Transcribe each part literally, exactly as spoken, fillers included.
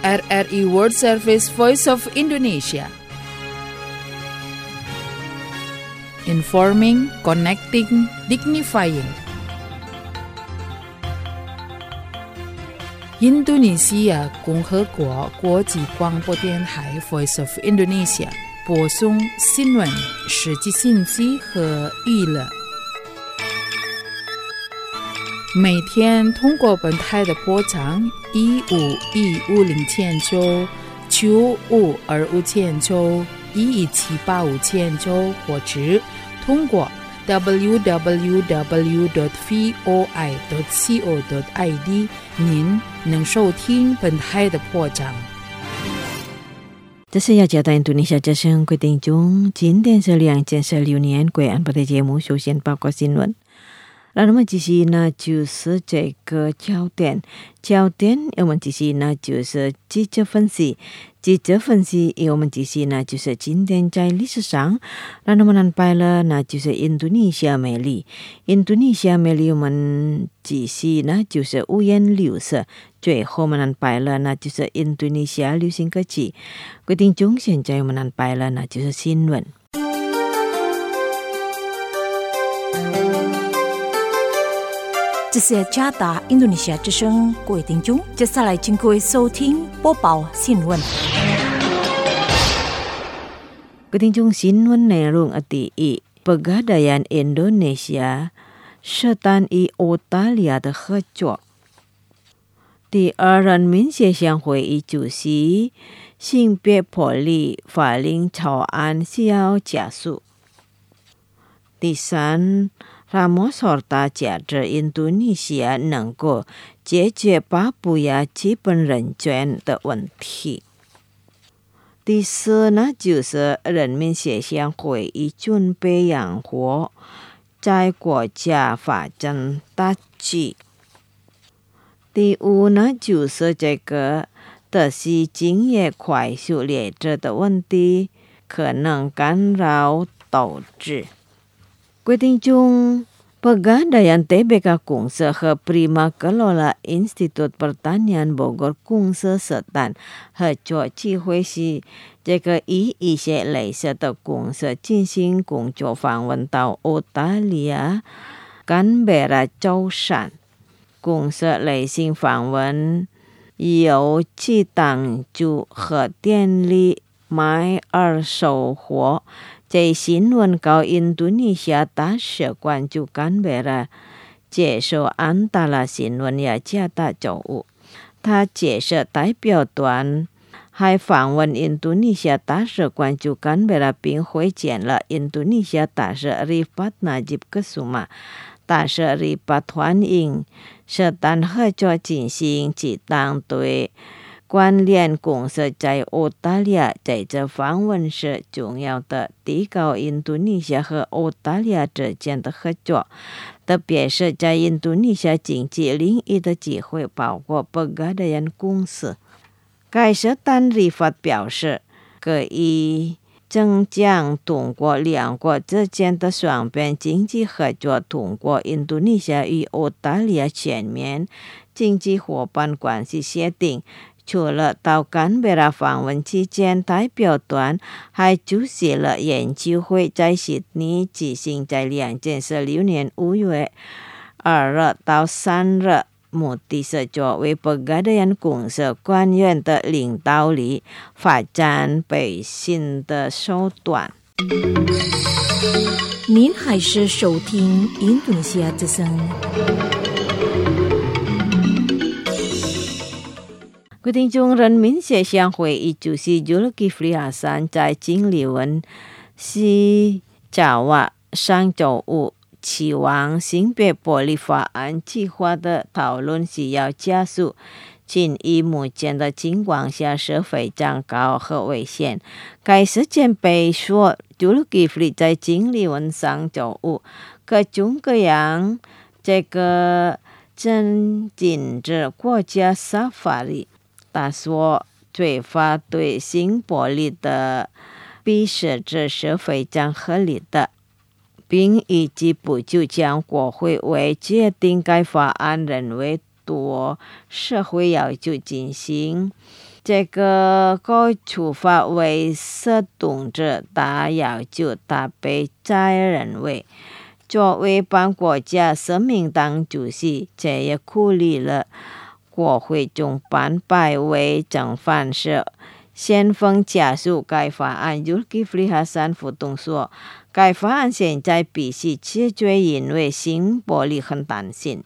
R R I World Service Voice of Indonesia. Informing, connecting, dignifying.印度尼西亚共和国国际广播电台 Voice of Indonesia 播送新闻、实际信息和娱乐。每天通过本台的波长一五一五零千九、九五二五千九、一一七八五千九，或者通过 double-u double-u double-u dot voi dot co dot i d 您能收听本台的波长。 这是雅加达印度尼西亚之声各位听众，今天是两千十六年贵安播的节目，首先报告新闻。那我们继续呢，就是这个焦点，焦点我们继续呢，就是记者分析，记者分析我们继续呢，就是今天在历史上，那我们安排了呢，就是印度尼西亚美丽，印度尼西亚美丽我们继续呢，就是五颜六色，最后我们安排了呢，就是印度尼西亚流行歌曲。各位听众，现在我们安排了呢，就是新闻。 这是加达印度尼西亚之声，各位听众，接下来请各位收听播报新闻。 各位听众，新闻内容第一， Pegadaian Indonesia serta Australia 的合作。第二，人民协商会议主席性别暴力法令草案需要加速。第三，Ramos Horta 假设印度尼西亚能够解决巴布亚基本人权的问题。第四呢，就是人民协商会议准备养活在国家发展大局。第五呢，就是这个德系经业快速列车的问题可能干扰投资。各位听众，Pegadaian T B K 公社和 Prima Kelola Institut Pertanian Bogor 公社社团合作机会是这个以一些类似的公社进行工作访问到澳大利亚甘贝拉舟山。公社类型访问有去当就和电力买二手货。在新闻稿印度尼西亚大使馆驻甘贝拉接受安达拉新闻雅加达周五，他接受代表团还访问印度尼西亚大使馆驻甘贝拉，并会见了印度尼西亚大使 Rifat Najib Kusuma。大使 Rifat 欢迎社团合作进行适当对关联公社在澳大利亚在这访问时重要的提高印度尼西亚和澳大利亚之间的合作，特别是在印度尼西亚经济领域的机会，包括 Pegadaian 公司。该社团 Rifat 表示，可以增强通过两国之间的双边经济合作，通过印度尼西亚与澳大利亚全面经济伙伴关系协定。除了到甘贝拉访问期间，代表团还出席了研究会，在悉尼举行，在两千十六年五月二日到三日，目的是作为 Pegadaian 公社官员的领导力发展百姓的手段。 您还是收听印度尼西亚之声。 各位听众，人民协商会议主席 Zulkifli Hasan 在经理文西爪哇上周五期望性别暴力法案计划的讨论需要加速，仅以目前的情况下是非常高和危险。该事件被说 Zulkifli 在经理文上周五各种各样这个正禁止国家萨法里。他说，罪法对性暴力的鄙视这是非常合理的，并以及不久将国会为决定该法案认为多社会要求进行这个该处罚为涉动者打扰就打被在人为。作为帮国家生命党主席，这也鼓励了国会中班拜为正反射先锋加速该法案。Zulkifli Hasan 副董说，该法案现在必须解决，因为新玻璃很担心。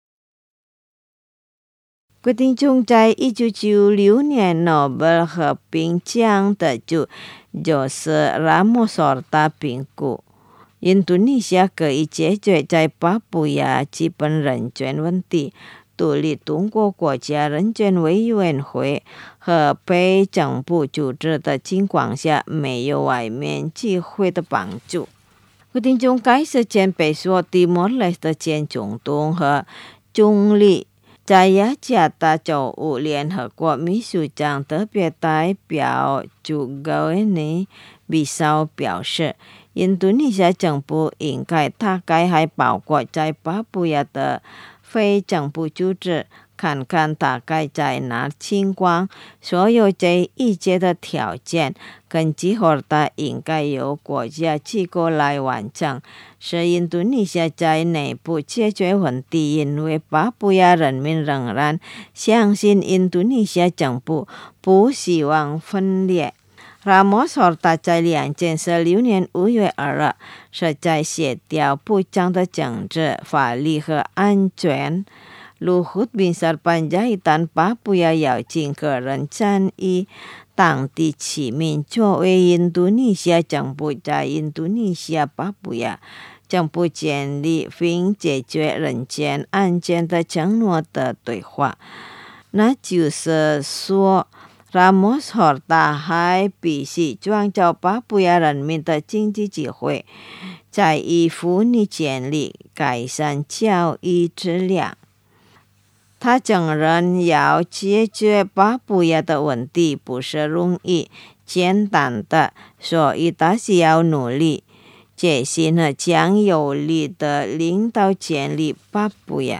决定中在一九九六年诺贝尔和平奖得主就是拉莫索尔达评估，印度尼西亚可以解决在巴布亚基本人权问题。独立中国国家人权委员会和被政府组织的情况下，没有外面机会的帮助。决定中该事件被说蒂莫雷斯前总统和总理在雅加达州务联合国秘书长特别代表朱高恩尼比绍表示，印度尼西亚政府应该大概还包括在巴布亚的非政府组织，看看大概在哪情况，所有这一切的条件跟集合的应该由国家机构来完成，是印度尼西亚在内部解决问题，因为巴布亚人民仍然相信印度尼西亚政府不希望分裂。拉莫索尔达在两千十六年五月二日是在协调部长的政治、法律和安全。Luhut bin Sarpanjaitan 巴布亚邀请个人参与当地起名，作为印度尼西亚政府在印度尼西亚巴布亚政府建立并解决人权案件的承诺的对话。那就是说，拉莫索尔达还必须创造巴布亚人民的经济机会，在以妇女权利改善教育质量。他承认要解决巴布亚的问题不是容易简单的，所以他需要努力，决心和将有力的领导建立巴布亚。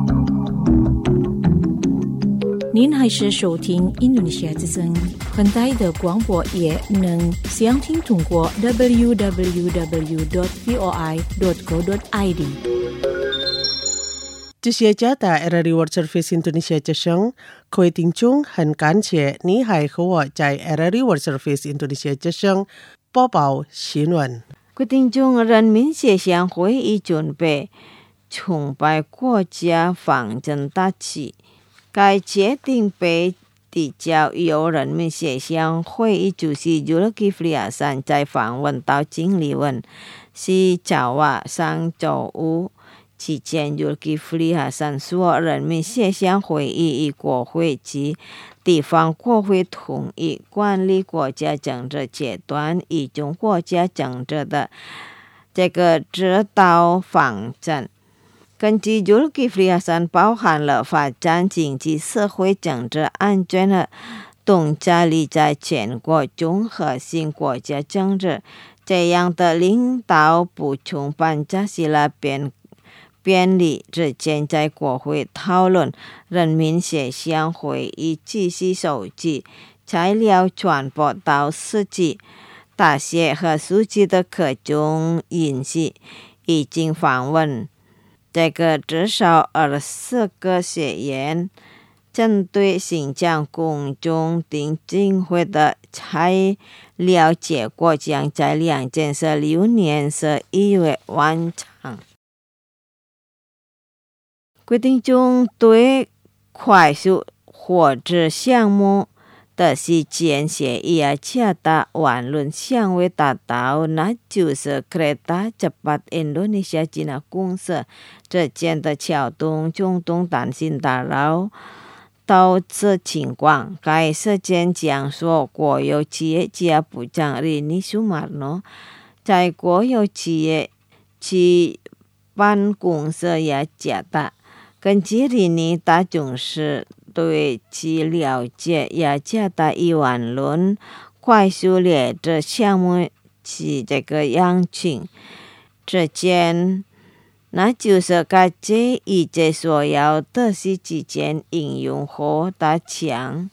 您还是收听印度尼西亚之声，本台的广播也能详听通过 double u double u double u dot voi dot co dot i d。 这些家的 R R I World Service Indonesia 之声，各位听众很感谢你还和我在 R R I World Service Indonesia 之声播报新闻。 决定中人民协商会议准备崇拜国家方针大旗。该决定被递交由人民协商会议主席 Zulkifli Hasan 在访问到经理问是早晚上周五期间 Zulkifli Hasan 说，人民协商会议与国会及地方国会同意管理国家政治阶段一种国家政治的这个指导方针。根据 Zulkifli Hasan 包含了发展经济、社会、政治、安全和动加力在全国综合性国家政治这样的领导补充班加西拉便便利之前在国会讨论人民协商会议继续收集材料传播到司机、大学和书记的各种信息，已经访问这个至少二十四个学院，针对新疆公众定监会的材料结果将在两千十六年十一月完成。决定中对快速火车项目的时间协议啊，恰达完论相位达到，那就是 Kereta Cepat Indonesia China 公司之间的桥动中东担心打扰导致情况。该事件将说国有企业家部长 Rini Sumarno 在国有企业其办公室也加大。根据 Rini 他总是对其了解，雅加达一万轮快速列车项目其这个样情之间，那就是该这一切所要的是之间应用和大强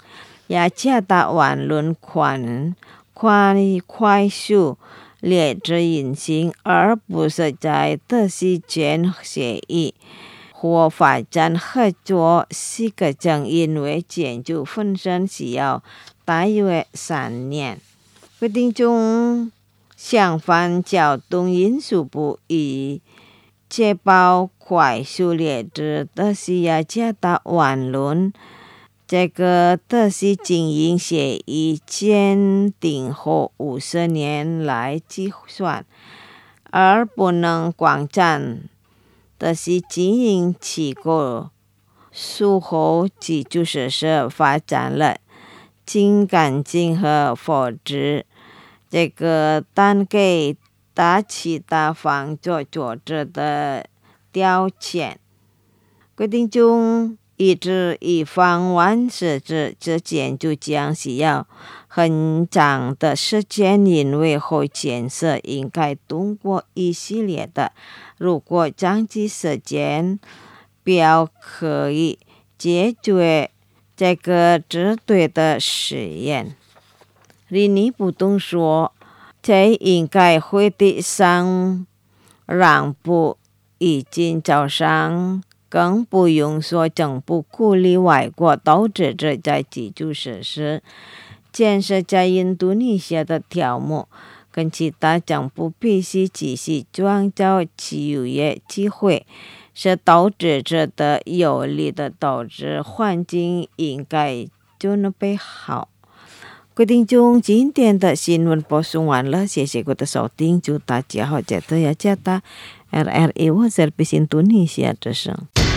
雅加达万轮款快快速列支运行，而不是在特许权协议或发展合作四个正因为建筑本身需要大约三年。规定中相反，交通运输部已确保快速列支特许雅加达万轮这个特许经营协议签订后五十年来计算，而不能广占特许经营机构术后基础设施发展了净干净和否则这个单给大其他方做作者的条件。规定中一直以方完设置之间就将需要很长的时间，因为后建设应该通过一系列的如果长期时间表可以解决这个支队的实验。理尼不动说，这应该会地上让步，已经早上更不用说政府鼓励外国投资者在基础设施建设在印度尼西亚的条目，跟其他政府必须继续创造就业机会，使投资者的有利的投资环境应该准备好。规定中今天的新闻播送完了，谢谢各位的收听，祝大家好，记得要记得 R R I World Service Indonesia 之声。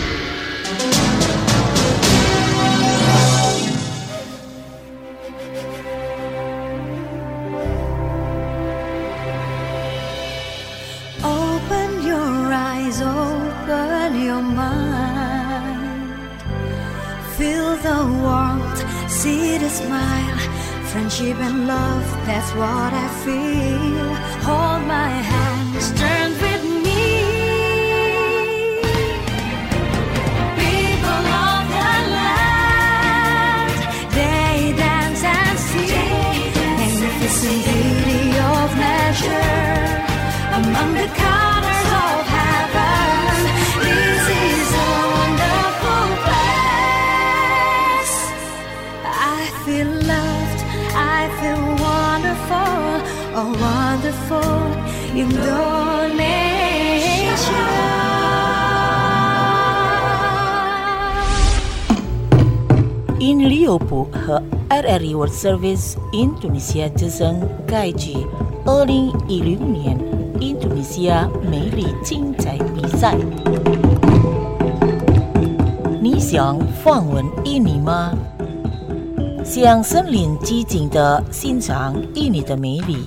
Open your eyes, open your mind. Feel the warmth, see the smile. Friendship and love, that's what I feel. Hold my hands, turn with me. People of the land, they dance and sing. Magnificent beauty of nature among the colors of heaven. This is a wonderful place. I feel loved, I feel wonderful, oh wonderful Indonesia. 因旅游部和 R R I World Service Indonesia 之声盖举二零一六年印度尼西亚美丽精彩比赛。你想访问印尼吗？向森林寂静地欣赏印尼的美丽。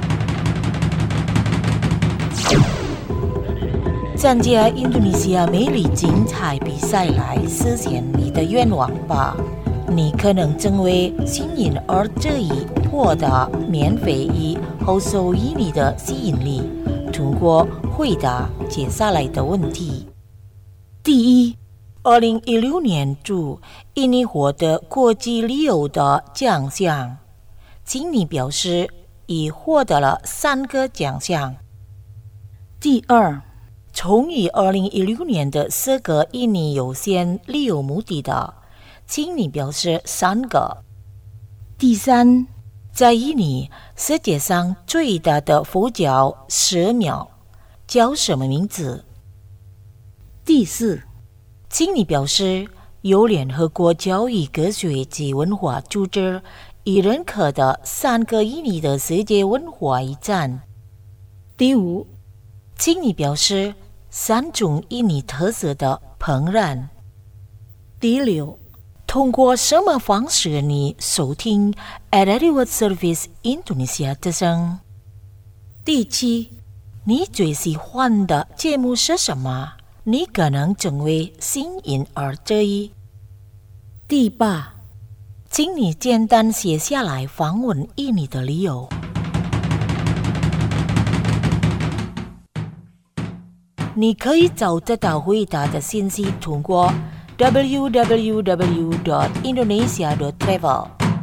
参加印度尼西亚美丽精彩比赛来实现你的愿望吧！你可能成为幸运儿之一，获得免费与后受印尼的吸引力。通过回答接下来的问题：第一，二零一六年驻印尼获得国际旅游的奖项，请你表示已获得了三个奖项。第二，从于二零一六年的四个印尼有限旅游目的的，请你表示三个。第三，在印尼世界上最大的佛教寺庙叫什么名字？第四，请你表示由联合国教育科学及文化组织已认可的三个印尼的世界文化遗产。第五，请你表示三种印尼特色的烹饪。第六，通过什么方式你收听 R R I World Service Indonesia 之声？第七，你最喜欢的节目是什么？你可能成为幸运儿之一。第八，请你简单写下来访问印尼的理由。你可以找得到回答的信息，通过 w w w dot indonesia dot travel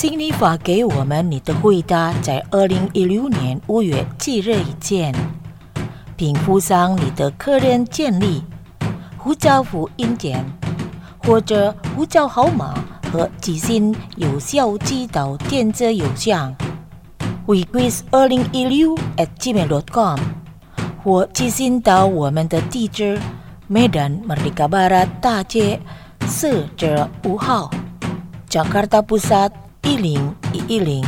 请你发给我们你的回答，在二零一六年五月七日以前，并附上你的个人简历、护照复印件或者护照号码和寄信邮箱寄到电子邮箱 wequiz 二零一六 at gmail dot com 或寄信到我们的地址 Medan Merdeka Barat 大街四至五号 Jakarta Pusat一零一一零。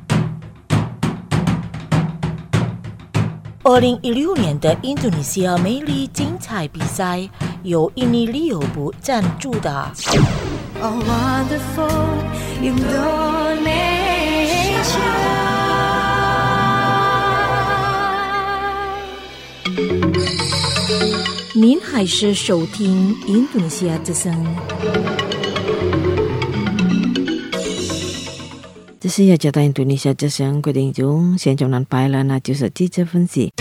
二零一六年的印度尼西亚美丽精彩比赛由印尼旅游部赞助的。 Oh, wonderful Indonesia. 您还是收听印度尼西亚之声。 这是雅加达印度尼西亚之声，各位听众，现在能拍了，那就是记者分析。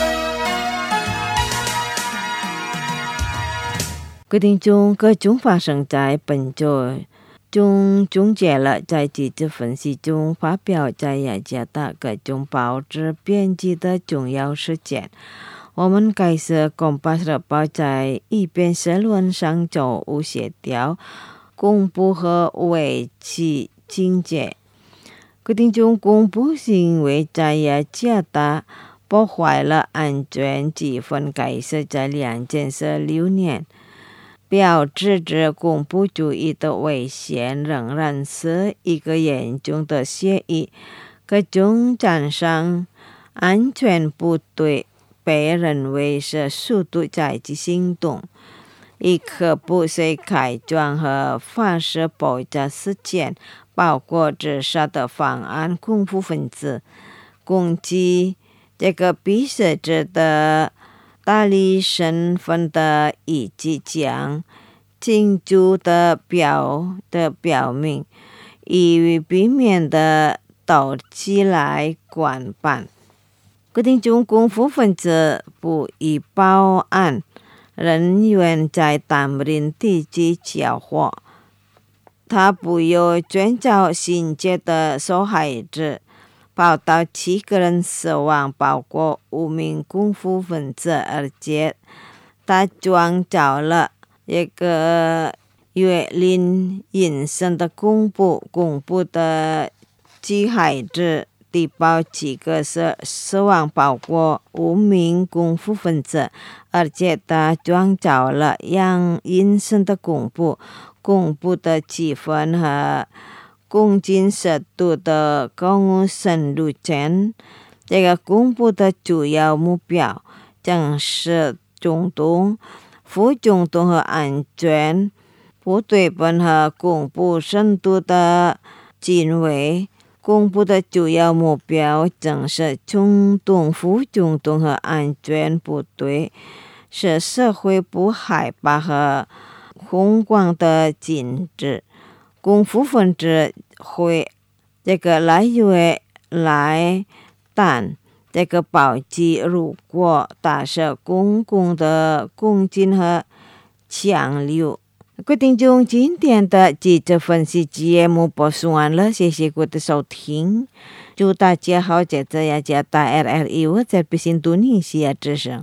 各位听众，各种发生在本周中终结了在记者分析中发表在雅加达各种报纸编辑的重要事件。我们开始公报日报在一边社论上就无协调、公布和维持境界。各听众，公布行为在雅加达破坏了安全气氛，开始在两千十六年，标志着恐怖主义的危险仍然是一个严重的协议。各种战伤安全部队被认为是速度在即行动，一颗不随开装和发射爆炸事件，包括自杀的犯案恐怖分子，攻击这个比设置的大力身份的以及将清楚的表的表明，以避免的导起来管办。各听众，恐怖分子不以报案人员在丹林地区缴获，他不有寻找新界的受害者，报道七个人死亡，包括五名恐怖分子，而且他创造了一个越令人生的恐怖恐怖的受害者。第报几个是死亡，包括五名恐怖分子，而且他创造了让人生的恐怖恐怖的气氛和攻击速度的高深路线。这个恐怖的主要目标正是中东、副中东和安全部队本和恐怖深度的行为。恐怖的主要目标正是中东、副中东和安全部队，使社会不害怕和恐慌的禁止。恐怖分子会这个来源来但这个暴击，如果打设公共的攻击和强流。各位听众，今天的记者分析节目播送完了，谢谢各位的收听，祝大家好，接着雅加达 R R I 我在印度尼西亚之声。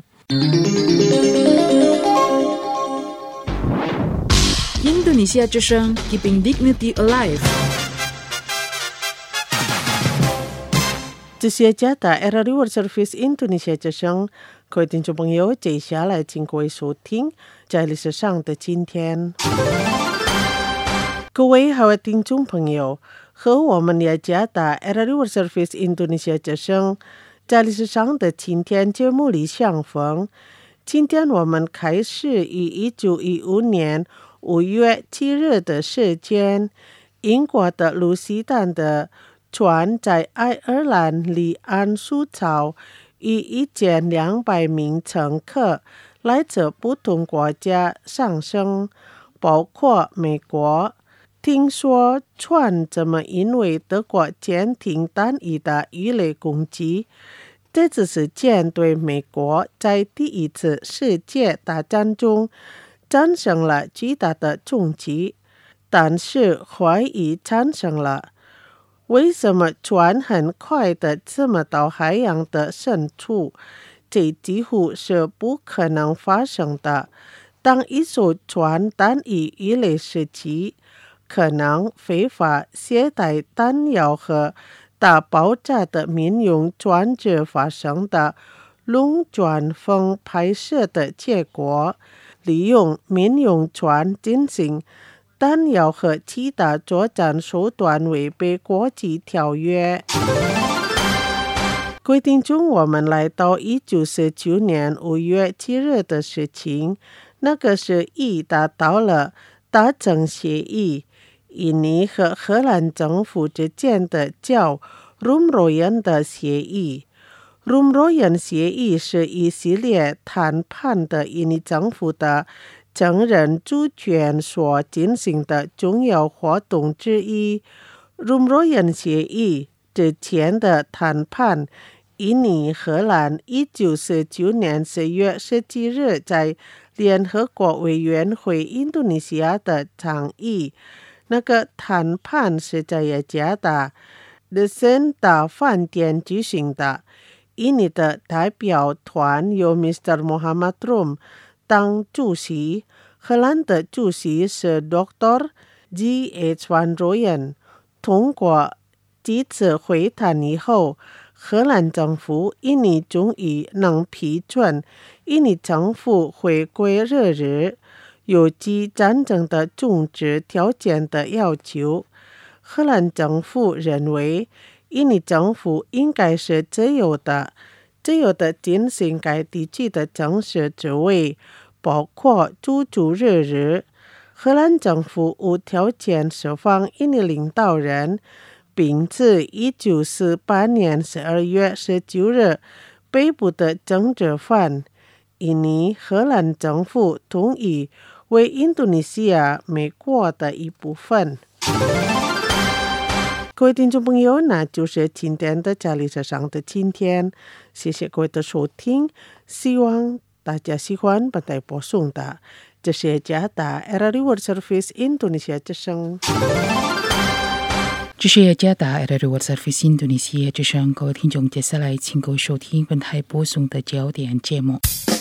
印度尼西亚之声 Keeping Dignity Alive。 这些加达 R R I World Service 印度尼西亚之声，各位听众朋友，接下来请各位收听在历史上的今天。各位好，听众朋友，和我们雅加达 R R I World Service 印度尼西亚之声在历史上的今天节目里相逢。今天我们开始于一九一五年五月七日的事件，英国的路西丹的船在爱尔兰离岸树槽，与一千两百名乘客来自不同国家上升，包括美国。听说船怎么因为德国舰艇单一的鱼雷攻击，这次事件对美国在第一次世界大战中产生了巨大的冲击，但是怀疑产生了。 为什么船很快的这么到海洋的深处？这几乎是不可能发生的。当一艘船单于一类时期，可能非法携带弹药和大爆炸的民用船只发生的龙卷风拍摄的结果，利用民用船进行弹药和其他作战手段违背国际条约。各位听众，我们来到一九四九年五月七日的事情，那个是已达到了达成协议，印尼和荷兰政府之间的叫 Rumroyen 的协议。Rumroyen 协议是一系列谈判的印尼政府的承认主权所进行的重要活动之一。Rumroyen 协议之前的谈判，印尼荷兰一九四九年十月十七日在联合国委员会印度尼西亚的倡议。那个谈判是在雅加达的森达饭店举行的。印尼的代表团由 Mister Muhammad Rum 当主席，荷兰的主席是 Doctor G H Van Rooyen。通过几次会谈以后，荷兰政府印尼终于能批准印尼政府回归日日有机战争的终止条件的要求。荷兰政府认为印尼政府应该是自由的，自由的进行该地区的政治职位，包括驻驻日日。荷兰政府无条件释放印尼领导人，并自一九四八年十二月十九日被捕的政治犯。印尼荷兰政府同意为印度尼西亚美国的一部分。各位听众朋友，那就是今天的家里车上的今天，谢谢各位的收听，希望大家喜欢本台播送的，这是加达 R R World Service Indonesia 之声。 这是加达 R R World Service Indonesia 之声，各位听众，接下来请各位收听本台播送的焦点节目。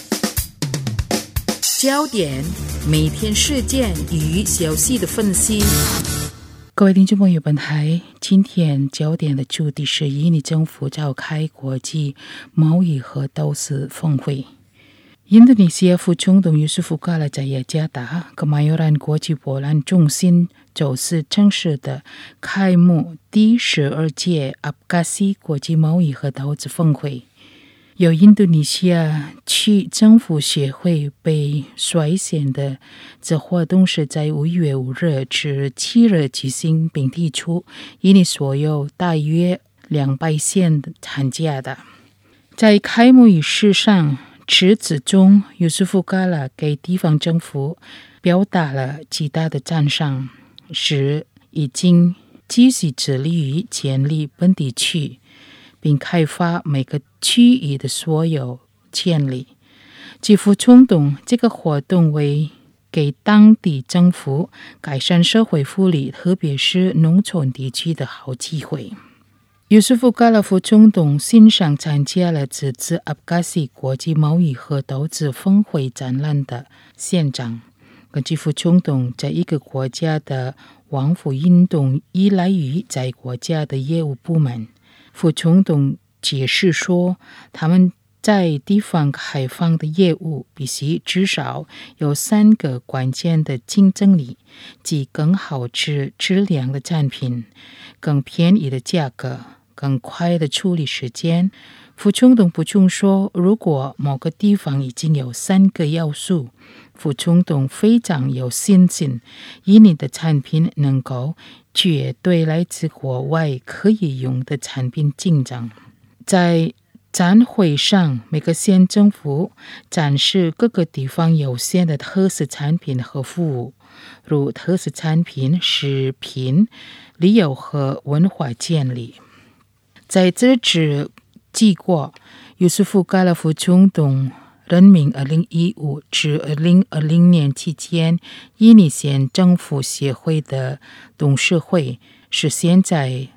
焦点，每天事件与消息的分析。各位听众朋友，本台今天焦点的主题是印尼政府召开国际贸易和投资峰会。印度尼西亚副总统Yusuf Kala在雅加达 Kemayoran 国际博览中心周四正式的开幕第十二届阿布加西国际贸易和投资峰会。由印度尼西亚区政府协会被率先的这活动是在五月五日至七日举行，并提出印尼所有大约两百县参加的。在开幕仪式上，致辞中Yusuf Kala给地方政府表达了极大的赞赏，是已经积极致力于建立本地区并开发每个区域的所有潜力。几乎冲动这个活动为给当地政府改善社会福利，特别是农村地区的好机会。Yusuf Kala副总统欣赏参加了这次阿布加西国际贸易和投资峰会展览的现场。根据副总统，在一个国家的往复运动依赖于在国家的业务部门。副总统解释说，他们在地方开放的业务必须至少有三个关键的竞争力，即更好质质量的产品、更便宜的价格、更快的处理时间。副总统补充说，如果某个地方已经有三个要素，副总统非常有信心，印尼的产品能够绝对来自国外可以用的产品竞争。在展会上，每个县政府展示各个地方有限的特色产品和服务，如特色产品、食品、旅游和文化建立。在这次结果，Yusuf Kala副总统任命二零一五至二零二零年期间印尼县政府协会的董事会，是现在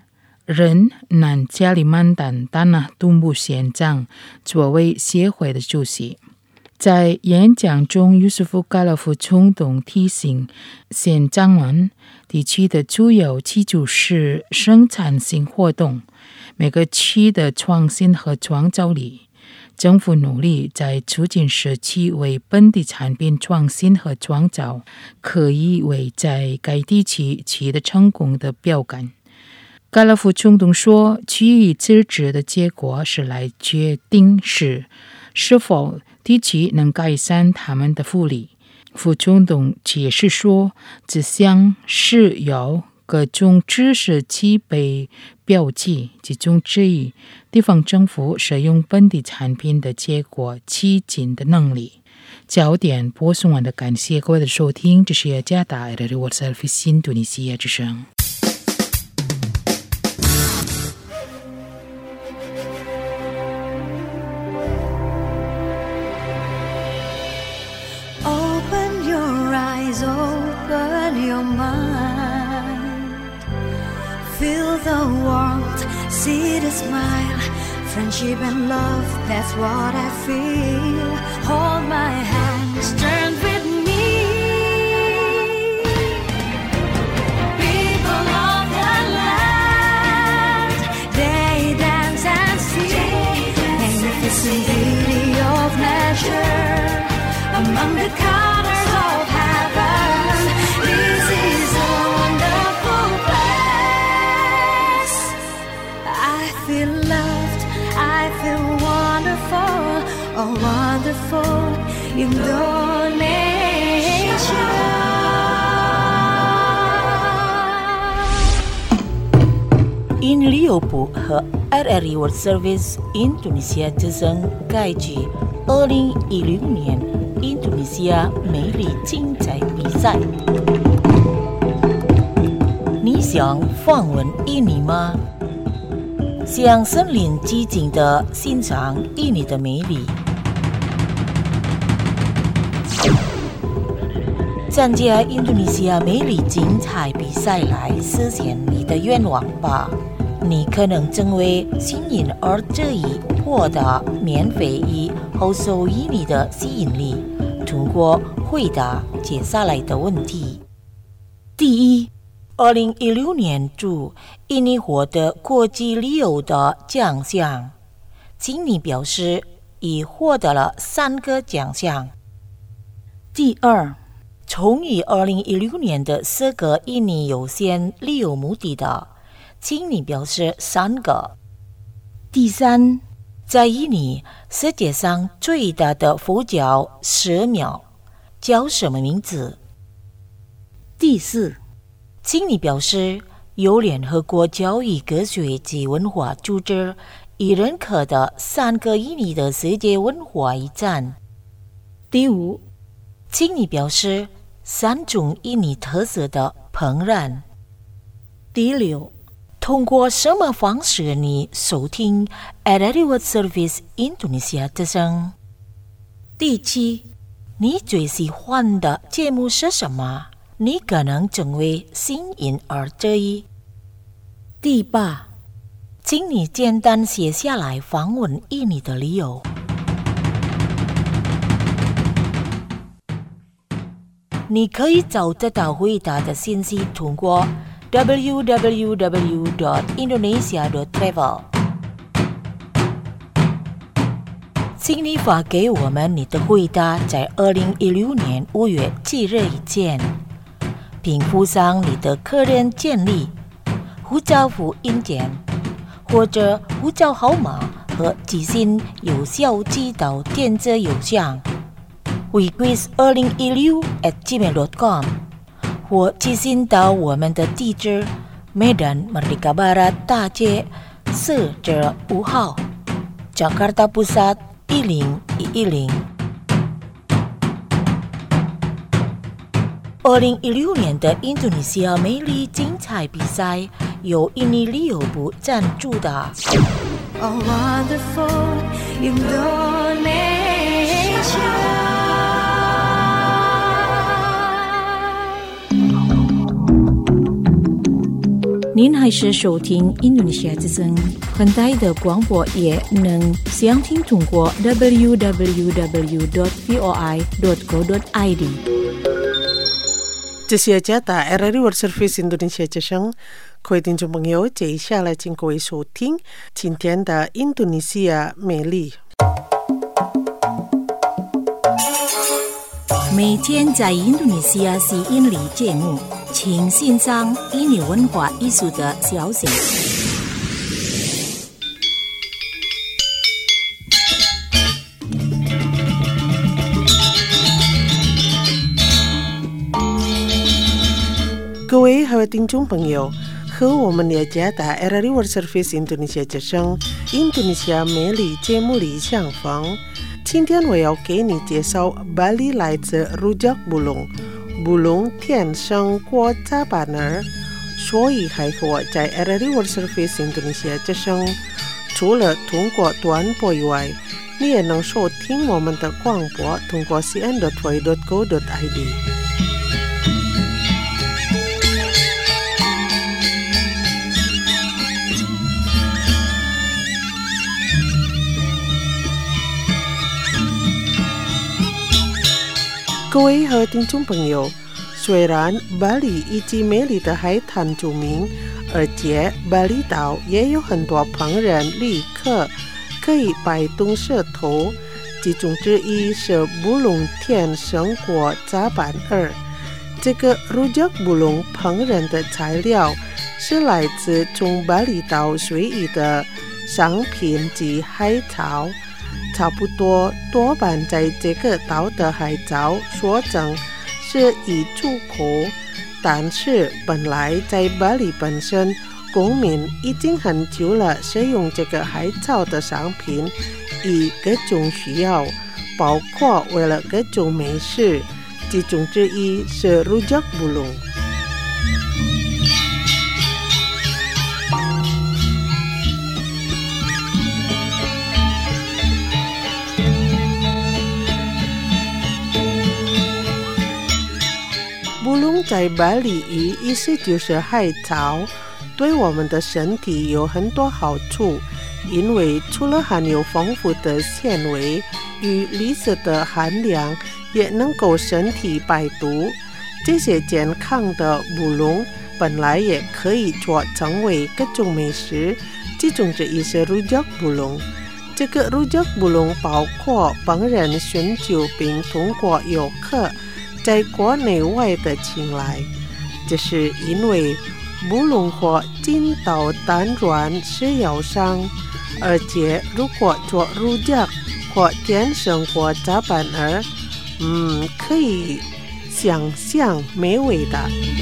人南加里曼丹丹纳东部县长作为协会的主席。在演讲中，尤斯夫·加洛夫总统提醒县长们，地区的主要基础是生产性活动，每个区的创新和创造力。政府努力在促进社区为本地产品创新和创造，可以为在该地区取得成功的标杆。加洛夫总统说，区域自治的结果是来决定是是否地区能改善他们的福利。副总统解释说，这项是由各种知识储备标记，其中之一地方政府使用本地产品的结果取景的能力。焦点播送完的，感谢各位的收听，这是加拿大的World Service印度尼西亚之声。 Open your eyes, open your mind. Feel the warmth, see the smile. Friendship and love, that's what I feel. Hold my hands, turn with me. People of the land, they dance and sing. Magnificent beauty of nature, among the colors of heaven. This is a wonderful place. I feel loved, I feel wonderful, oh wonderful Indonesia. 印尼旅游部和 R R I World Service 印度尼西亚之声开举二零一六年印度尼西亚美丽竞赛比赛。你想访问印尼吗？向森林寂静地欣赏印尼的美丽。参加印度尼西亚美丽竞赛比赛来实现你的愿望吧！你可能成为幸运儿之一，获得免费与后受印尼的吸引力。通过回答接下来的问题：第一，二零一六年驻印尼获得国际旅游的奖项，请你表示已获得了三个奖项。第二，从于二零一六年的四个印尼有限旅游目的的，请你表示三个。第三，在印尼世界上最大的佛教寺庙叫什么名字？第四，请你表示由联合国教育科学及文化组织已认可的三个印尼的世界文化遗产。第五，请你表示三种印尼特色的烹饪。第六，通过什么方式你收听 R R I World Service 印度尼西亚之声？第七，你最喜欢的节目是什么？你可能成为幸运儿之一。第八，请你简单写下来访问印尼的理由。你可以找得到回答的信息，通过 w w w dot indonesia dot travel。请你发给我们你的回答，在二零一六年五月七日以前，并附上你的个人简历、护照复印件或者护照号码和寄信邮箱寄到电子邮箱 request 二零一六 at gmail dot com 或寄信到我们的地址 Medan Merdeka Barat 大街四至五号 Jakarta Pusat一零一一零。二零一六年的印度尼西亚美丽竞赛比赛由印尼旅游部赞助的。 Oh, wonderful Indonesia. 您还是收听印度尼西亚之声，很大的广播也能详听通过 double-u double-u double-u dot v o i dot co dot i d。 这是加大 R R I World Service 印度尼西亚之声，各位听众朋友，接下来请各位收听今天的印度尼西亚美丽。 每天在印度尼西亚是印尼节目，请欣赏印尼文化艺术的消息。 各位各位听众朋友，和我们了解的 R R I World Service 印度尼西亚之声印度尼西亚美丽节目里相逢。今天我要给你介绍巴黎来自 Rujak Bulung Bulung 天生国家版儿，所以还和我在 R R I World Service 印度尼西亚之声，除了通过短波以外，你也能收听我们的广播，通过 c n dot v o i dot co dot i d。各位和听众朋友，虽然巴黎以及美丽的海滩著名，而且巴厘岛也有很多烹饪旅客可以摆动舌头，其中之一是布隆天生国家版二。这个 Rujak Bulung 烹饪的材料是来自从巴厘岛水域的商品及海草，差不多多半在这个岛的海藻所整是已出口，但是本来在巴黎本身，公民已经很久了使用这个海草的商品，以各种需要，包括为了各种美食，其中之一是 Rujak Bulung。布隆在巴黎语意思就是海藻，对我们的身体有很多好处，因为除了含有丰富的纤维与绿色的含量，也能够身体排毒。这些健康的布隆本来也可以做成为各种美食，其中之一是 Rujak Bulung。这个 Rujak Bulung 包括帮人寻求并通过游客在国内外的青睐，这是因为布隆或筋道单软是药商，而且如果做 Rujak 或天生国家版儿，嗯，可以想象美味的。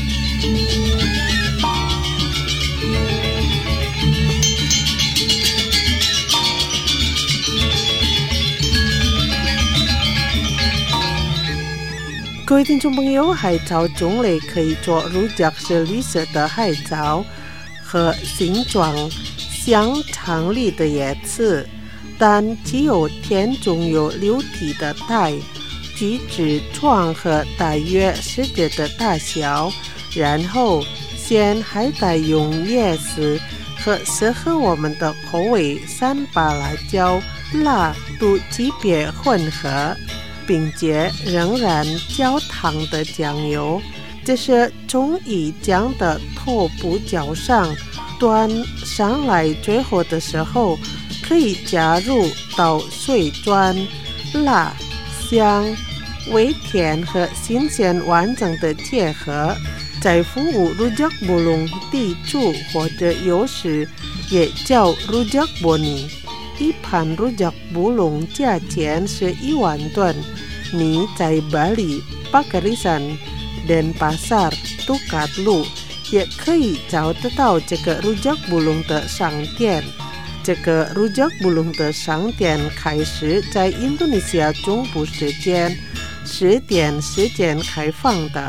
各位听众朋友，海藻种类可以做 Rujak 是绿色的海藻和形状像长粒的叶子，但只有田中有流体的带，橘子状和大约世界的大小，然后先还得用叶子和适合我们的口味三把辣椒、辣度级别混合，并且仍然焦糖的酱油，这是从一酱的头部浇上，端上来最后的时候可以加入到水砖，辣、香、微甜和新鲜完整的结合，在服务 Rujak Bulung 地主或者有时也叫 Rujak Boni。一盘 Rujak Bulung 价钱是一万吨，你在巴黎、巴格里山、Denpasar、杜卡路也可以找得到这个 Rujak Bulung 的商店。这个 Rujak Bulung 的商店开始在印度尼西亚中部时间十点时间开放的。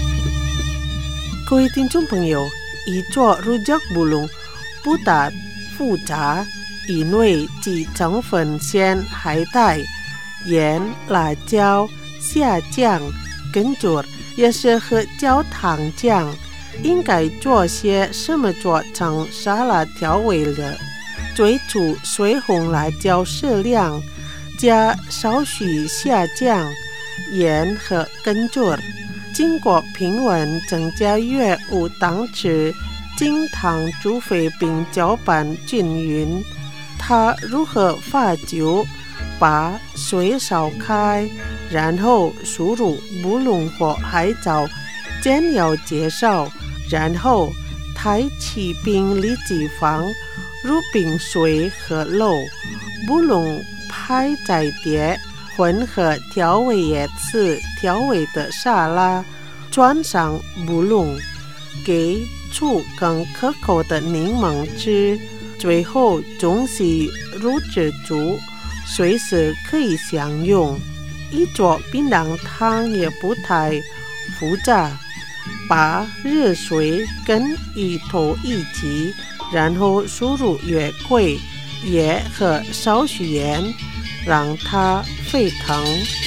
各位听众朋友，一做 Rujak Bulung 不但复杂，因为其成分线海带、盐、辣椒、虾酱、根菌也是和焦糖酱。应该做些什么做成沙拉调味的？最初水红辣椒适量，加少许虾酱、盐和根菌，经过平稳增加约五汤匙精糖煮沸并搅拌均匀。它如何发酵？把水烧开，然后输入布隆或海藻，煎要减少，然后抬起并立即放入冰水和肉，布隆拍在碟，混合调味液次调味的沙拉，装上布隆，给出更可口的柠檬汁，最后中西乳汁煮，随时可以享用。一做槟榔汤也不太复杂，把热水跟芋头一起，然后输入月桂叶和少许盐，让它沸腾。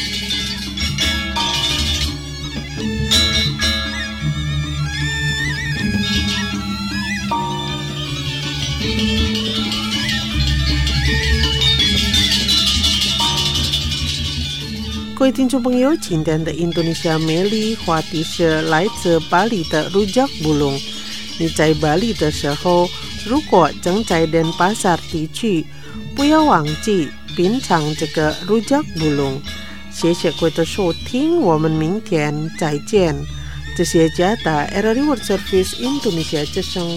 各位听众朋友，今天的印度尼西亚美丽话题是来自巴黎的 Rujak Bulung。你在巴黎的时候，如果正在denpasar地区，不要忘记品尝这个 Rujak Bulung。谢谢各位的收听，我们明天再见。这是加达 R R I World Service Indonesia 之声。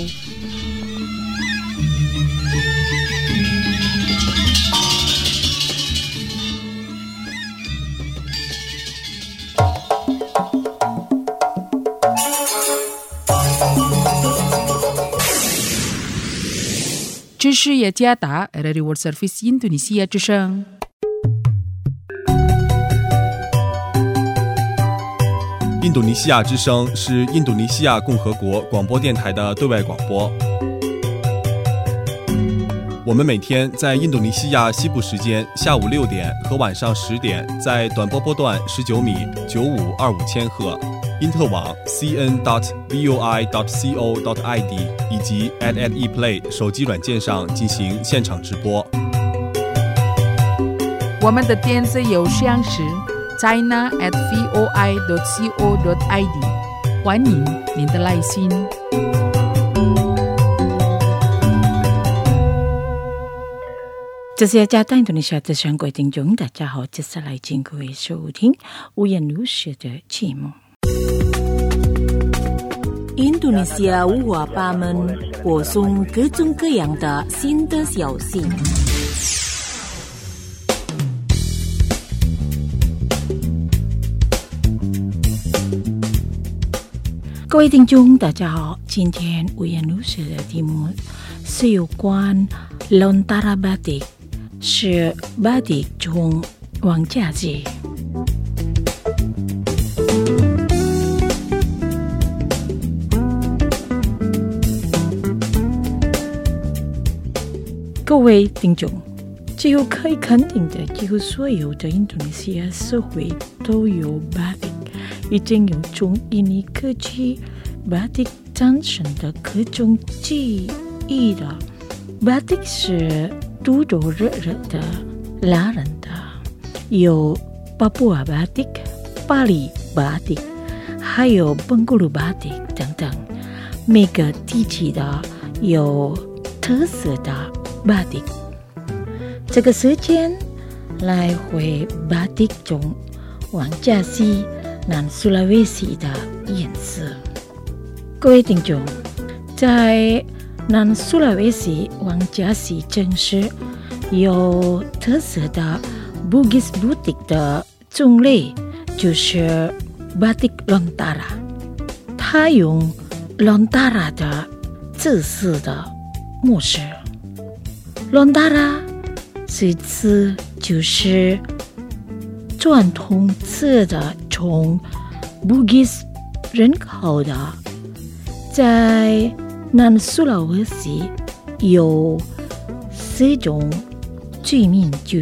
这是雅加达 R R I World Service Indonesia 之声。 印度尼西亚之声是印度尼西亚共和国广播电台的对外广播。我们每天在印度尼西亚西部时间下午六点和晚上十点，在短波波段十九米九五二五千赫。因特网 c n dot voi dot co dot i d 以及 at at ePlay 手机软件上进行现场直播。 我们的电子邮箱是 china at voi dot co dot i d， 欢迎您的来信。 这是加拿大印度尼西亚的各位听众，大家好，接下来请各位收听无言如雪的节目。印度尼西亚五花八门，播送各种各样的新的消息。各位听众，大家好，今天无言如雪的题目是有关 Lontara Batik， 是 Batik 中王家节。各位听众，几乎可以肯定的，几乎所有的印度尼西亚社会都有 Batik， 已经有从印尼科技 Batik 产生的各种记忆的。Batik 是土豆热热的、拉人的，有巴布亚 Batik、巴黎 Batik， 还有本古鲁 Batik 等等。每个地区的有特色的Batik， 这个时间来回 Batik 中王家西南苏拉威西的颜色。各位听众，在南苏拉威西王家西城市有特色的 Bugis Butik 的种类就是 Batik Lontara， 它用 Lontara 的自式的模式。Lontara 是指就是传统式的从 Bugis 人口的，在南苏拉威西有四种罪名就是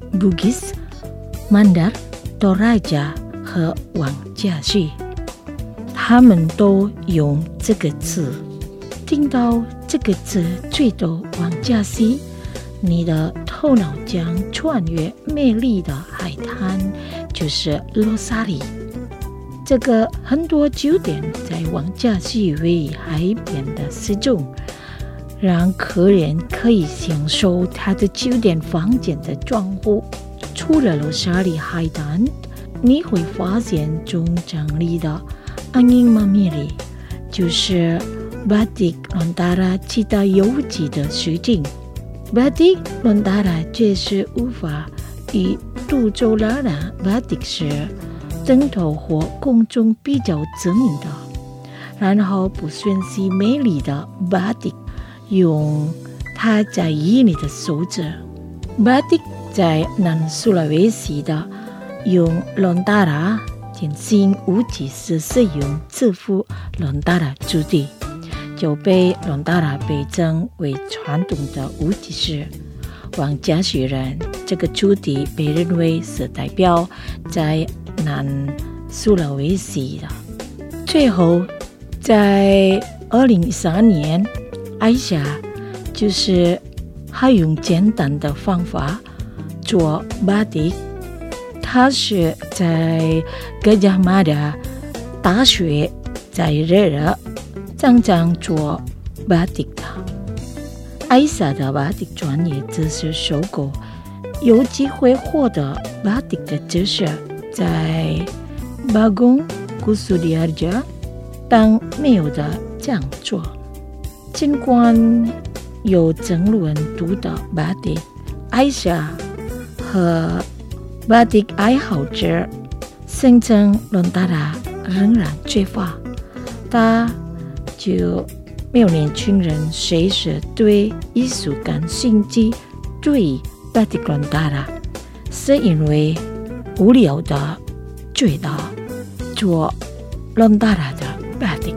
Bugis、Mandar、Toraja 和王家胥，他们都用这个字。听到这个字最多王家胥，你的头脑将穿越美丽的海滩，就是罗萨里。这个很多酒店在王家胥为海边的使用，让客人可以享受他的酒店房间的装潢。除了罗萨里海滩，你会发现中整理的安英马米里，就是Batik Lontara 其他游记的实景。Batik Lontara 这是无法与杜州拉拉 Batik 是灯头或公众比较知名的，然后不算是美丽的 Batik 用它在意你的手指。Batik 在南苏拉维西的用 Lontara 进行无记是使用支付 Lontara 主题，就被隆达拉被称为传统的无极式。王家胥人这个主题被认为是代表在南苏拉维西的。最后，在二零一三年，艾莎就是还用简单的方法做巴蒂，他是在格加马达大学在热热常常做巴蒂的。艾莎的巴蒂专业知识收购，有机会获得巴蒂的知识，在巴贡古苏里尔加当没有的讲座。尽管有争论度的巴蒂，艾莎和巴蒂爱好者声称隆达拉仍然缺乏，他就没有年轻人谁是对艺术感兴趣，对巴蒂隆达拉是因为无聊的觉得做隆达拉的巴蒂。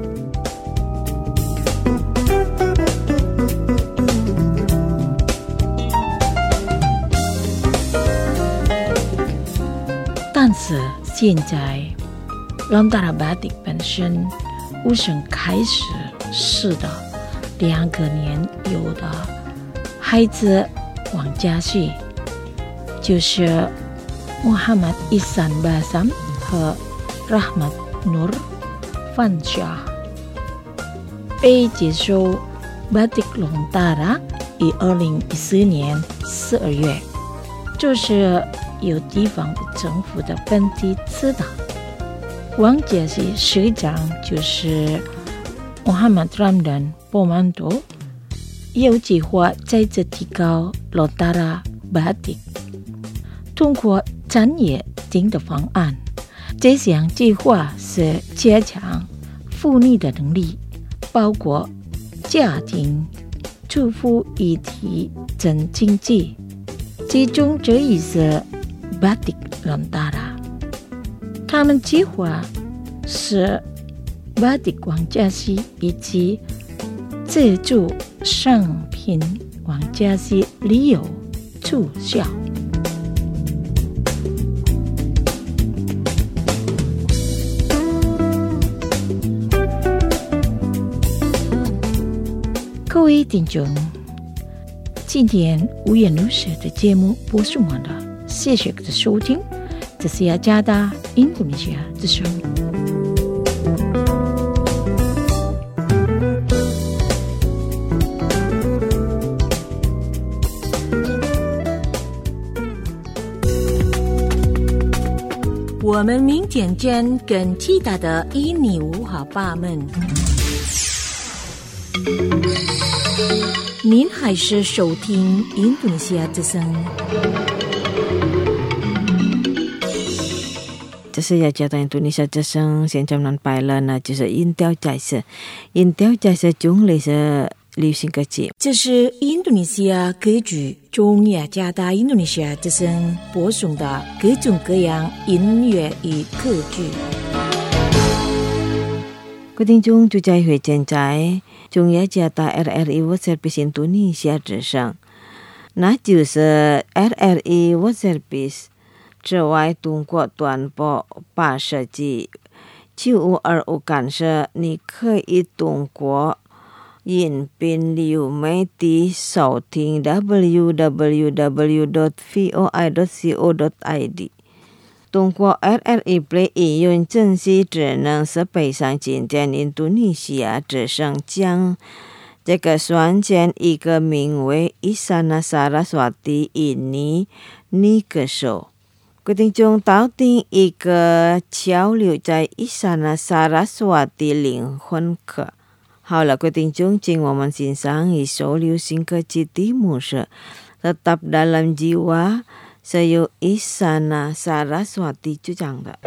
但是现在隆达拉巴蒂本身无声开始是的两个年幼的孩子王家胥，就是穆罕默德伊桑巴桑和 Rahmat Nur Fanshaw 被接受巴蒂隆达拉于二零一四年十二月，就是有地方的政府的本地指导。王家胥市长就是穆罕默德 Ramdan Pomanto， 有计划再次提高隆达拉巴蒂，通过产业定的方案。这项计划是加强妇女的能力，包括家庭主妇以及整经济，其中之一是巴蒂隆达拉。他们计划是巴蒂王家胥以及自主商品王家胥旅游促销。各位听众，今天五颜六色的节目播送完了，谢谢各位的收听。这是雅加达印度尼西亚之声。 我们明天见更其他的印尼文化吧们。 您还是收听印度尼西亚之声。 这是雅加达印度尼西亚之声，现在能拜了呢，就是音调解释，音调解释中类是流行歌曲。 这是印度尼西亚歌剧中雅加达印度尼西亚之声播送的各种各样音乐与歌剧。 各位听众，就在会现在中雅加达 R R I World Service 印度尼西亚之声。 那就是 R R E World Service 之外，通过短波八十 G 九五二五干涉，你可以通过音频流媒体收听 double-u double-u double-u dot v o i dot co dot i d。通过 R R E Play 应用正式智能设备上，今天印度尼西亚之声将这个选选一个名为 Isana Saraswati 印尼女歌手。quyết定中导定一个交流在 Isana Saraswati 灵魂课。好了，决定中请我们欣赏一首流行歌曲题目是 Tetap Dalam Jiwa 是由 Isana Saraswati 主唱的。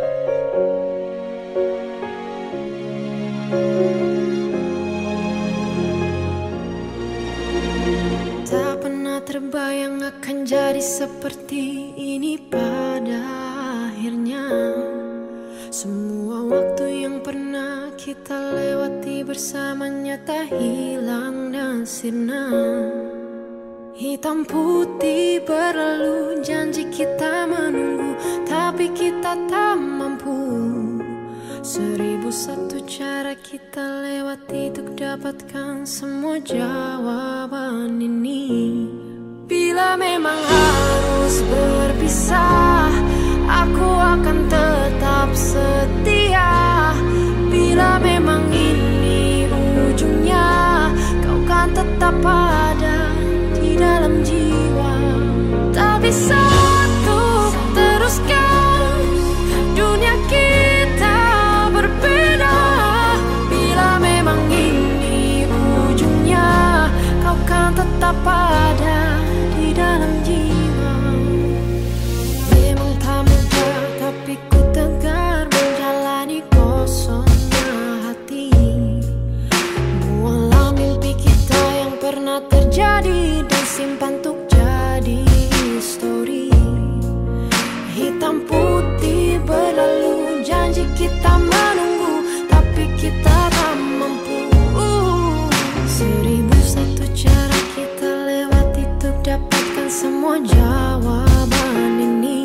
Tak pernah terbayang akan jadi seperti ini pada akhirnya. Semua waktu yang pernah kita lewati bersamanya tak hilang dan sirna. Hitam putih berlalu, janji kita menunggu, tapi kita tak mampu. Seribu satu cara kita lewati untuk dapatkan semua jawaban ini. Bila memang harus berpisah, aku akan tetap setia. Bila memang ini ujungnya, kau kan tetap ada di dalam jiwa. Tak bisa untuk teruskan dunia kita berbeda. Bila memang ini ujungnya, kau kan tetap ada di dalam jiwa. Memang tak mudah, tapi ku tegar menjalani kosongnya hati. Buanglah mimpi kita yang pernah terjadi dan simpan untuk jadi histori. Hitam putih berlalu, janji kita menunggu, tapi kita tak mampu. Seribu satu cara kita lewati untuk dapatkan semua jawaban ini.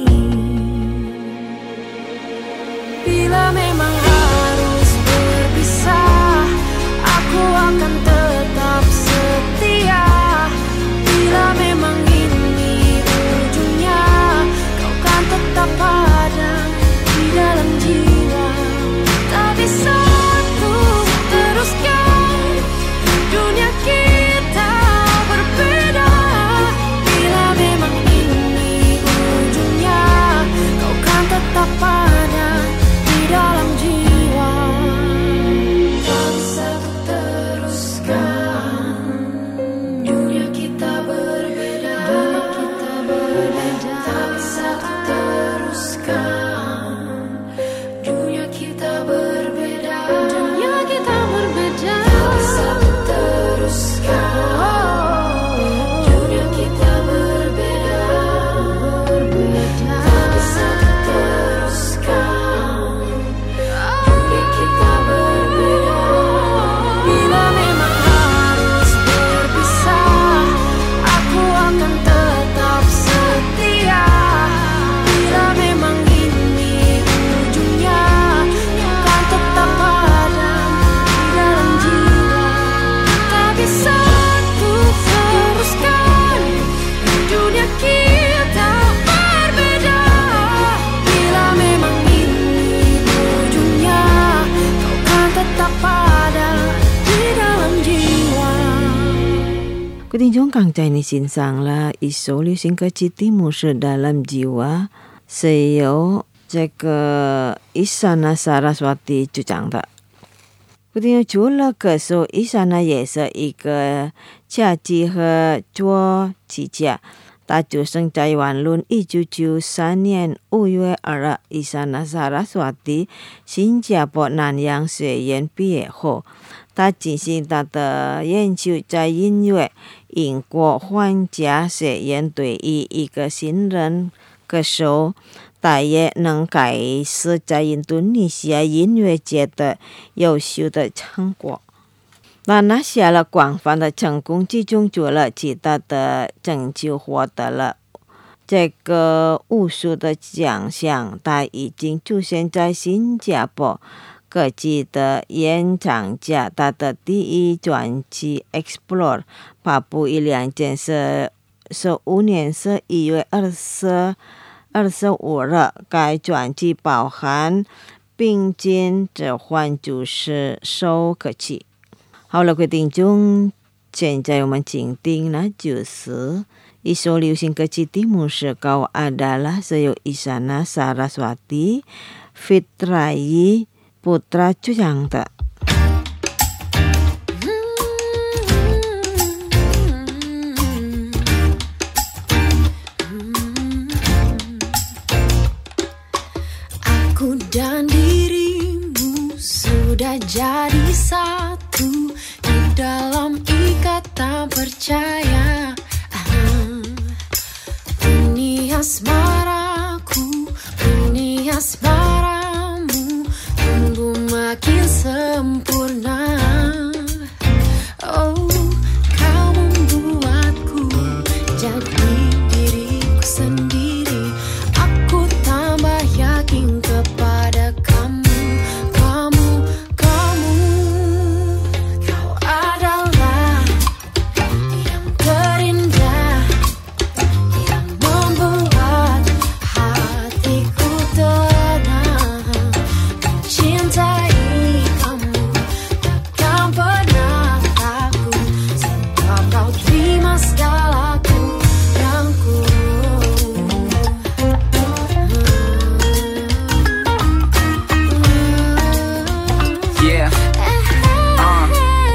Bila memang harus berpisah, aku akan tetap setia. Bila memang ini ujungnya, kau kan tetap ada di dalam jiwa. Tak bisa untuk teruskan dunia kita berbeda. Bila memang ini ujungnya, kau kan tetap ada di dalam jiwa. Tak bisa teruskan dunia kita berbeda. Dunia kita berbeda. Tak bisa teruskan dunia kita berbeda. Dunia kita berbeda. Tak bisa teruskan dunia kita berbeda. Berbeda. Tak bisa teruskan dunia kita berbeda. Bila memang harus berpisah, aku akan tetap setia. Bila memang ini ujungnya, kau kan tetap ada di dalam jiwa. Tak bisa untuk teruskan dunia kita berbeda. Bila memang ini ujungnya, kau kan tetap ada di dalam jiwa. quyết定中刚才你欣赏了一首流行歌曲题目是 Dalam Jiwa 是由这个 Isana Saraswati 主唱的。quyết定除了歌手 Isana 也是一个家具和作曲家，他出生在万伦一九九三年五月二日 Isana Saraswati 新加坡南洋学院毕业后，他进行他的研究在音乐英国皇家学院对于一个新人歌手，他也能开始在印度尼西亚音乐界的优秀的成果。 那拿下了广泛的成功，集中做了极大的成就，获得了这个无数的奖项。他已经出现在新加坡各地的演唱家。他的第一专辑《Explore》发布一两件是十五年十一月二十二十五日。该专辑包含并肩指换就是首歌曲。好了，各位听众，现在我们请听的就是一首流行歌曲，题目是 Kau Adalah Sayo Isyana Saraswati feat. Rai Putra Cuyangta. Aku dan dirimu sudah jadi satu di dalam ikatan percaya. Ini asmaraku, ini asmaramu, tumbuh makin sempurna. Oh, kau membuatku jadi diriku sendiri. Aku tambah yakin kepada kamu, kamu, kamu. Kau adalah yang terindah, yang membuat hatiku tenang. Cintai kamu, takkan pernah takut, sebab kau terima segala kurangku. Yeah, uh,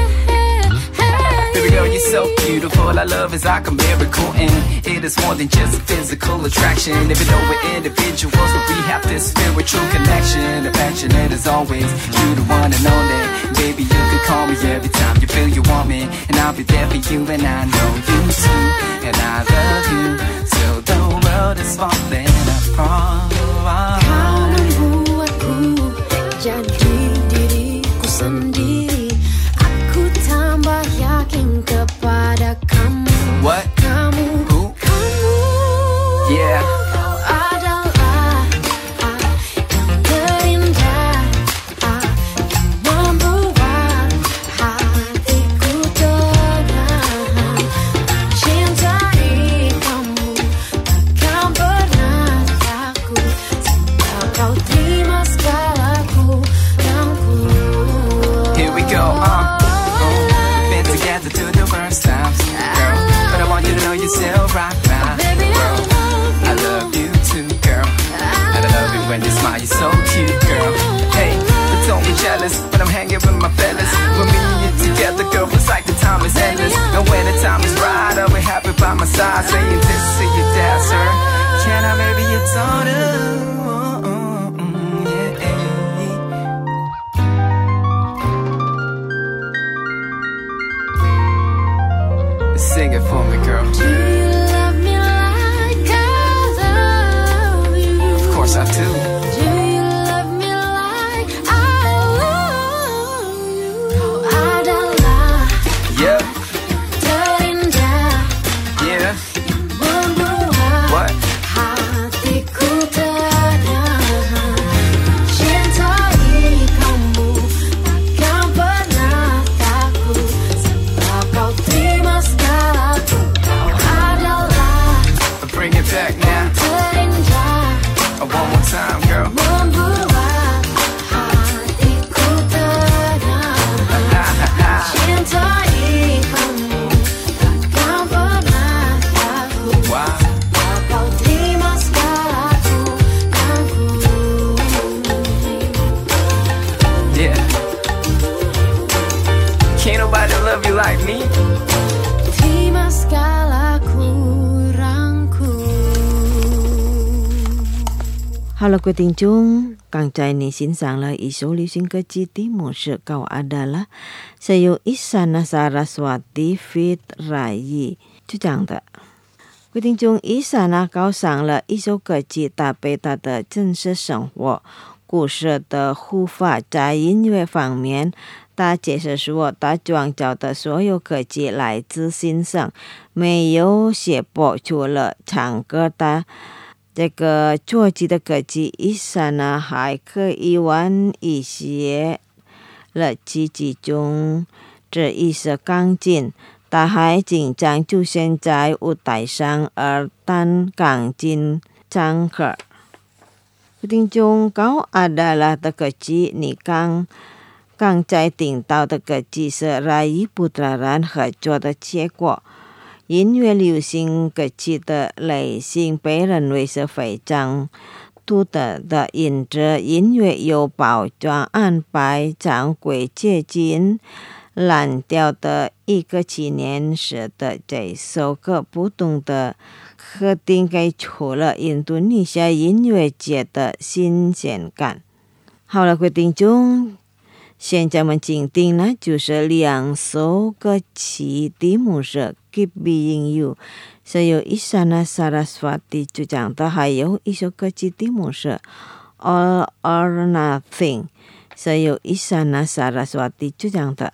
baby girl, you're so beautiful. Our love is like a miracle, and it is more than just a physical attraction. Even though we're individuals, but we have this spiritual connection. Affectionate as always, you the one and only. Baby, you can call me every time you feel you want me, and I'll be there for you, and I know you too. And I love you till the world is falling apart. Kau membuatku jadi diriku sendiri. Aku tambah yakin kepada kamu. What? Kamu, Who? kamu. Yeah. Kau adalah ah, yang terindah, ah, yang membuat hatiku tenang. Cintai kamu, takkan pernah takut, sebab kau terima segala kurangku. Here we go, uh, oh, we've been together through the worst times, girl, but I want you to know you're still right now, Baby, I girl. love I love you too, girl, and I love it when you smile, you're so cute, girl. Hey, but don't be jealous when I'm hanging with my fellas. When me and you together, girl, it's like the time is endless. And when the time is right, I'll be happy by my side, saying this to your dad, sir. Can I marry your daughter? Oh, oh, mm, yeah, yeah. Sing it for me, girl. Do you love me like I love you? Of course I do. Do you love me like I love you? Kau adalah Yeah, terindah, yeah. membuat What? hatiku tenang. Cintai kamu, takkan pernah takut, sebab kau terima segalaku. Kau adalah Bring it back now. terindah, One more time, girl. membuat hatiku tenang. Cintai kamu, takkan pernah takut, Wow. sebab kau terima segala kurangku. Yeah. Can't nobody love you like me. Terima segala kurangku. Halo, quý thính chung, Càng trai ni xin sang là ý số lưu sinh cơ chi tí một sự Kau Adalah Sayo Isyana Saraswati feat. Rai Cuyangta. Quý thính chung, Isyana Kau sang là ý số cơ chi ta bày ta的真实生活故事的护法在音乐方面他解释说，他创造的所有歌曲来自心上，没有写播出了唱歌的这个作曲的歌曲，以上呢还可以玩一些乐器之中，这一是钢琴，他还经常出现在舞台上而弹钢琴唱歌。听众高 adalah 的歌曲，你刚刚才听到的歌曲是 Rai Putraran 合作的结果。音乐流行歌曲的类型被认为是非常独特的，因着音乐有包装安排常规接近蓝调的一个纪念式的这首歌不同的肯定给出了印度尼西亚音乐界的新鲜感。好了，各位听众，现在我们今天呢就是两首歌曲，题目是 Keep Being You， 是由Isyana Saraswati 主唱的，还有一首歌曲题目是 All or Nothing， 是由Isyana Saraswati 主唱的。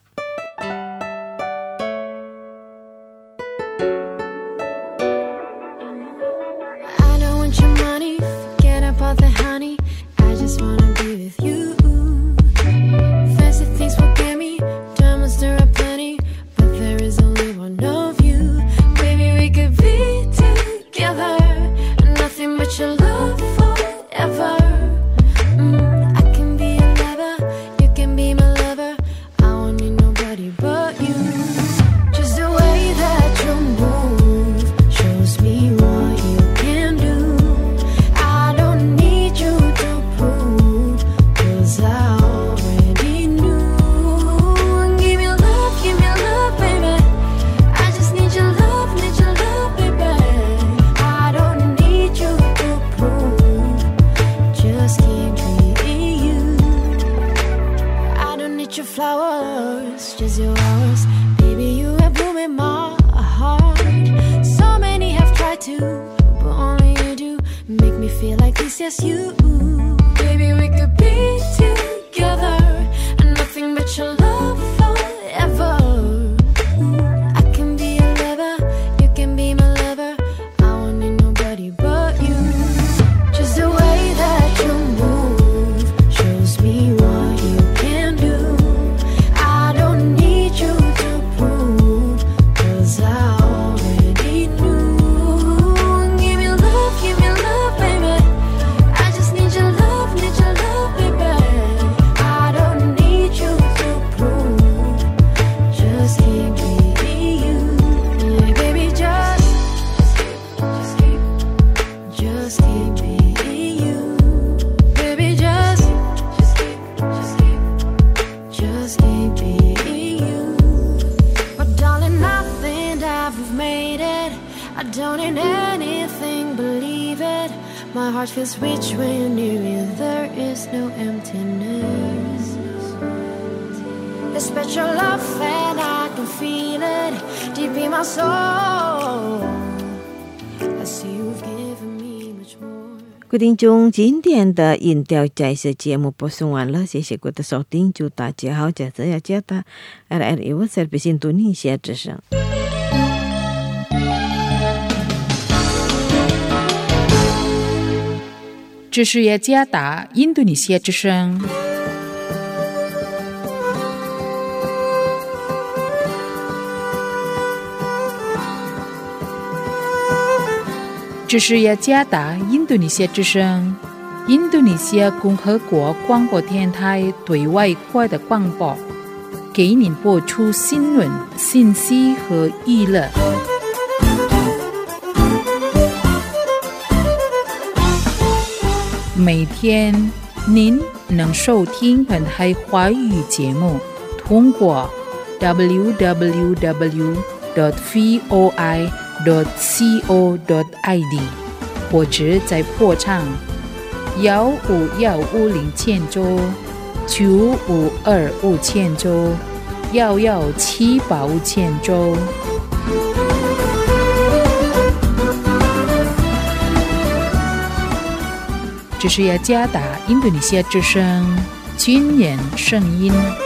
My heart feels rich when you're near me. There is no emptiness. A special love and I can feel it deep in my soul. I see you've given me much more. 各位听众，今天的音调在此节目播送完了，谢谢各位的收听，祝大家好，这次要接到 R R I World Service Indonesia 之声。 这是雅加达印度尼西亚之声。这是雅加达印度尼西亚之声，印度尼西亚共和国广播电台对外国的广播，给您播出新闻、信息和娱乐。每天您能收听本台华语节目，通过 double-u double-u double-u dot voi dot co dot i d 或者在波长幺五幺五零千周、九五二五千周、幺幺七八五千周。这是雅加达印度尼西亚之声军人声音。